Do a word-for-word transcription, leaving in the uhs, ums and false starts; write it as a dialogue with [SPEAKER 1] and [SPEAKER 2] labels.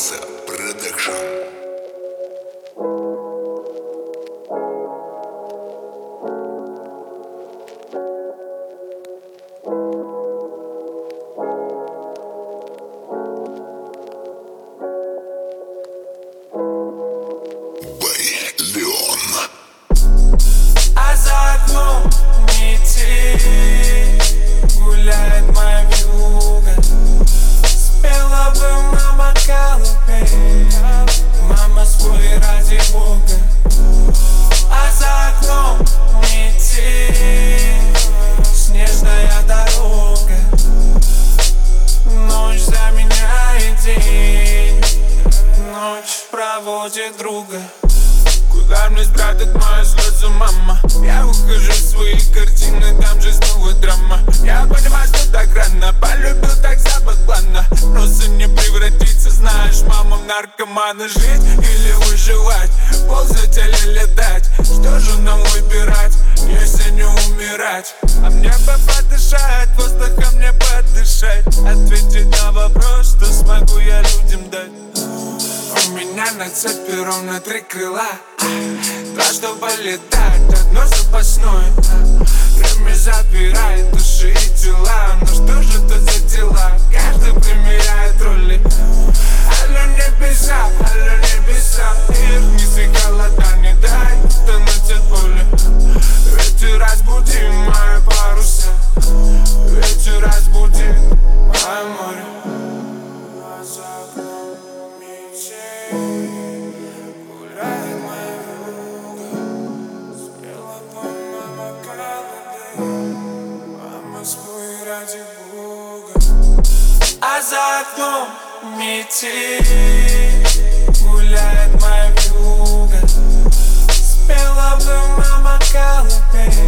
[SPEAKER 1] База Продакшн.
[SPEAKER 2] А за окном метель, гуляет моя вьюга. Спела бы мама колыбель, мама, спой ради Бога. А за окном метель, снежная дорога. Ночь заменяет день, ночь проводит друга. Куда мне спрятать мои слезы, мама? Я ухожу в свои картины, там же снова драма. Я понимаю, что так рано, полюбил так заподланно. Просто не превратиться, знаешь, мама, в наркомана. Жить или выживать, ползать или летать? Что же нам выбирать, если не умирать? А мне бы подышать, воздухом мне подышать, ответить на вопрос, что смогу я людям дать. У меня на цепи ровно три крыла, два, чтобы летать, одно запасное. Время забирает души и тела, но что же это за дела? Каждый примеряет роли. Алло, небеса, алло, небеса, их вниз и холода, не дай тонуть от боли. Ветер разбуди мои паруса, ветер разбуди мое море. А за окном метель, гуляет моя вьюга. Спела бы мама колыбель, мама, спой ради Бога. А за окном метель, гуляет моя вьюга. Спела бы мама колыбель,